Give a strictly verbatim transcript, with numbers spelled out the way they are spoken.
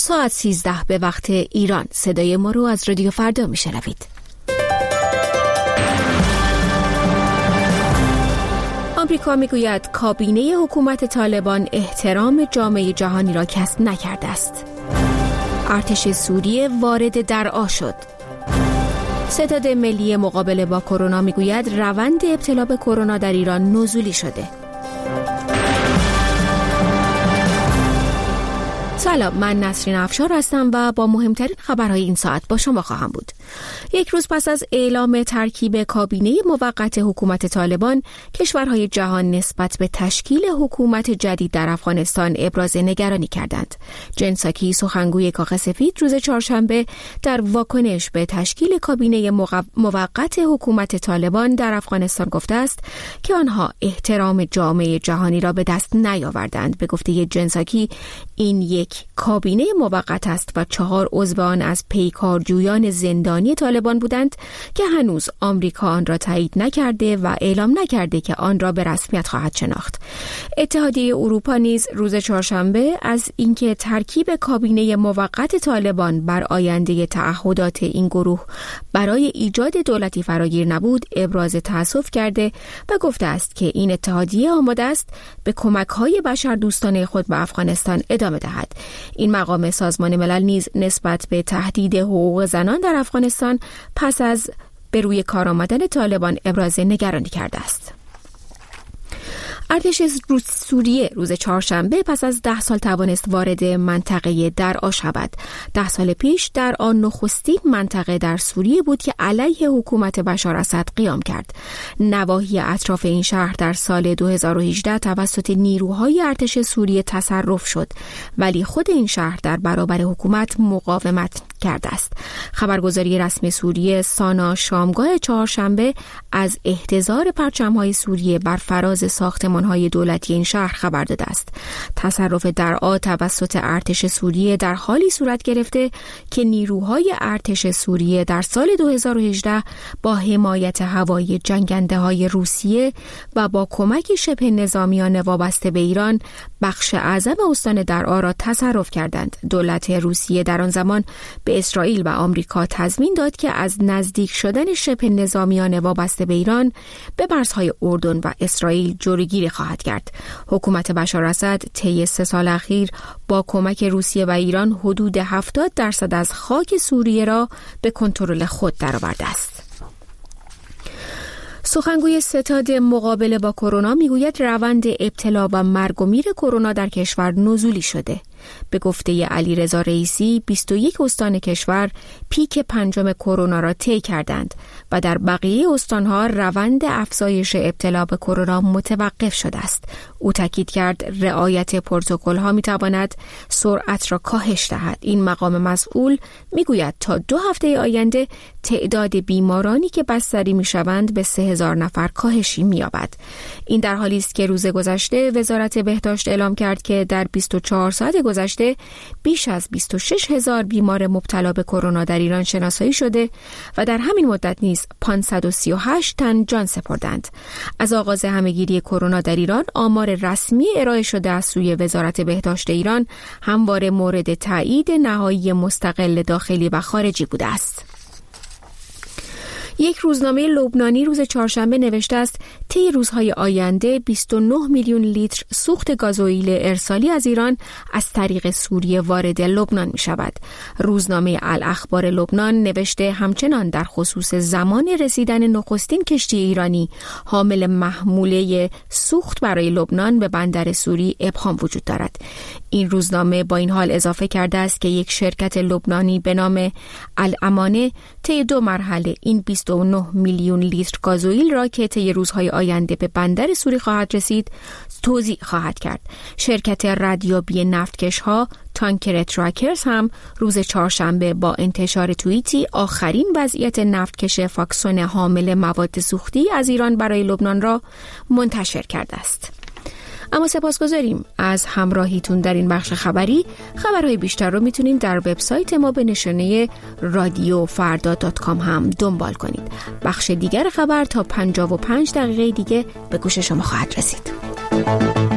ساعت سیزده به وقت ایران. صدای ما رو از رادیو فردا میشنوید. آمریکا میگوید کابینه حکومت طالبان احترام جامعه جهانی را کسب نکرده است. ارتش سوریه وارد درعا شد. ستاد ملی مقابله با کرونا میگوید روند ابتلا به کرونا در ایران نزولی شده. سلام، من نسرین افشار هستم و با مهمترین خبرهای این ساعت با شما خواهم بود. یک روز پس از اعلام ترکیب کابینه موقت حکومت طالبان، کشورهای جهان نسبت به تشکیل حکومت جدید در افغانستان ابراز نگرانی کردند. جن ساکی، سخنگوی کاخ سفید، روز چهارشنبه در واکنش به تشکیل کابینه موقت حکومت طالبان در افغانستان گفته است که آنها احترام جامعه جهانی را به دست نیاوردند. به گفته جن ساکی، این یک کابینه موقت است و چهار عضو آن از پیکارجویان زندانی طالبان بودند که هنوز آمریکا آن را تایید نکرده و اعلام نکرده که آن را به رسمیت خواهد شناخت. اتحادیه اروپا نیز روز چهارشنبه از اینکه ترکیب کابینه موقت طالبان بر آینده تعهدات این گروه برای ایجاد دولتی فراگیر نبود ابراز تأسف کرده و گفته است که این اتحادیه آماده است به کمک‌های بشردوستانه خود به افغانستان ادامه دهد. این مقام سازمان ملل نیز نسبت به تهدید حقوق زنان در افغانستان پس از به روی کار آمدن طالبان ابراز نگرانی کرده است. ارتش سوریه روز چهارشنبه پس از ده سال توانست وارد منطقه درعا شود. ده سال پیش در آن نخستین منطقه در سوریه بود که علیه حکومت بشار اسد قیام کرد. نواحی اطراف این شهر در سال دو هزار و هجده توسط نیروهای ارتش سوریه تصرف شد، ولی خود این شهر در برابر حکومت مقاومت کرده است. خبرگزاری رسمی سوریه سانا شامگاه چهارشنبه از احتضار پرچم‌های سوریه بر فراز ساختمان‌های دولتی این شهر خبر داده است. تصرف درعا توسط ارتش سوریه در حالی صورت گرفته که نیروهای ارتش سوریه در سال دو هزار و هجده با حمایت هوایی جنگنده‌های روسیه و با کمک شبه نظامیان وابسته به ایران بخش اعظم استان درعا را تصرف کردند. دولت روسیه در آن زمان به اسرائیل و آمریکا تضمین داد که از نزدیک شدن شبه نظامیان وابسته به ایران به مرزهای اردن و اسرائیل جلوگیری خواهد کرد. حکومت بشار اسد طی سه سال اخیر با کمک روسیه و ایران حدود هفتاد درصد از خاک سوریه را به کنترل خود درآورده است. سخنگوی ستاد مقابله با کرونا میگوید روند ابتلا و مرگ و میر کرونا در کشور نزولی شده. به گفته علیرضا رئیسی، بیست و یک استان کشور پیک پنجم کرونا را طی کردند و در بقیه استانها روند افزایش ابتلا به کرونا متوقف شده است. او تاکید کرد رعایت پروتکل‌ها می‌تواند سرعت را کاهش دهد. این مقام مسئول میگوید تا دو هفته آینده تعداد بیمارانی که بستری می‌شوند به سه هزار نفر کاهشی می‌یابد. این در حالی است که روز گذشته وزارت بهداشت اعلام کرد که در بیست و چهار ساعت گذشته بیش از بیست و شش هزار بیمار مبتلا به کرونا در ایران شناسایی شده و در همین مدت نیز پانصد و سی و هشت تن جان سپردند. از آغاز همهگیری کرونا در ایران آمار رسمی ارائه شده از سوی وزارت بهداشت ایران همواره مورد تایید نهایی مستقل داخلی و خارجی بوده است. یک روزنامه لبنانی روز چهارشنبه نوشته است طی روزهای آینده بیست و نه میلیون لیتر سوخت گازوئیل ارسالی از ایران از طریق سوریه وارد لبنان می شود. روزنامه الاخبار لبنان نوشته همچنان در خصوص زمان رسیدن نخستین کشتی ایرانی حامل محموله سوخت برای لبنان به بندر سوری ابهام وجود دارد. این روزنامه با این حال اضافه کرده است که یک شرکت لبنانی به نام الامانه طی دو مرحله این بیست و نه میلیون لیتر گازوئیل را که طی روزهای آینده به بندر سوری خواهد رسید توزیع خواهد کرد. شرکت ردیابی نفتکش‌ها تانکر تراکرز هم روز چهارشنبه با انتشار توییتی آخرین وضعیت نفتکش فاکسون حامل مواد سوختی از ایران برای لبنان را منتشر کرده است. اما سپاسگزاریم از همراهیتون در این بخش خبری. خبرهای بیشتر رو میتونید در وبسایت ما به نشانه رادیو فردا دات کام هم دنبال کنید. بخش دیگر خبر تا پنجاه و پنج دقیقه دیگه به گوش شما خواهد رسید.